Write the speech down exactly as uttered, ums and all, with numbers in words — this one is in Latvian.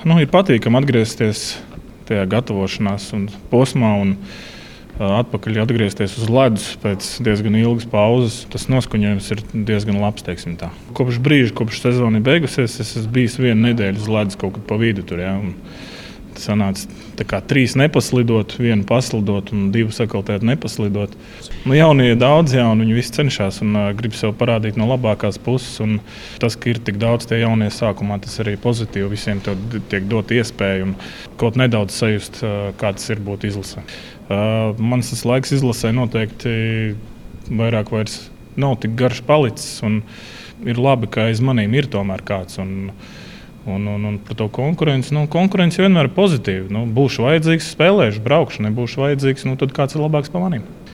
Nu, ir patīkami atgriezties tajā gatavošanās un posmā un uh, atpakaļ atgriezties uz ledus pēc diezgan ilgas pauzes. Tas noskuņojums ir diezgan labs, teiksim tā. Kopš brīža, kopš sezona ir beigusies, es esmu bijis vienu nedēļu uz ledus kaut kad pa vidu tur, ja, un sanāca tā kā trīs nepaslidot, vienu paslidot un divu sakaltēt nepaslidot. Nu, jaunie ir daudz, jā, un viņi visi cenšas un uh, grib sev parādīt no labākās puses. Un tas, ka ir tik daudz tie jaunie sākumā, tas arī pozitīvi. Visiem tiek dot iespēju un kaut nedaudz sajust, uh, kā tas ir būt izlasē. Uh, mans tas laiks izlasē noteikti vairāk vairs nav tik garš palicis. Un ir labi, ka aiz manīm ir tomēr kāds. Un, Un, un, un par to konkurenci. Nu, konkurence vienmēr ir pozitīva. Nu, būšu vajadzīgs, spēlēšu, braukšu. Nebūšu vajadzīgs, nu, tad kāds ir labāks par maniem.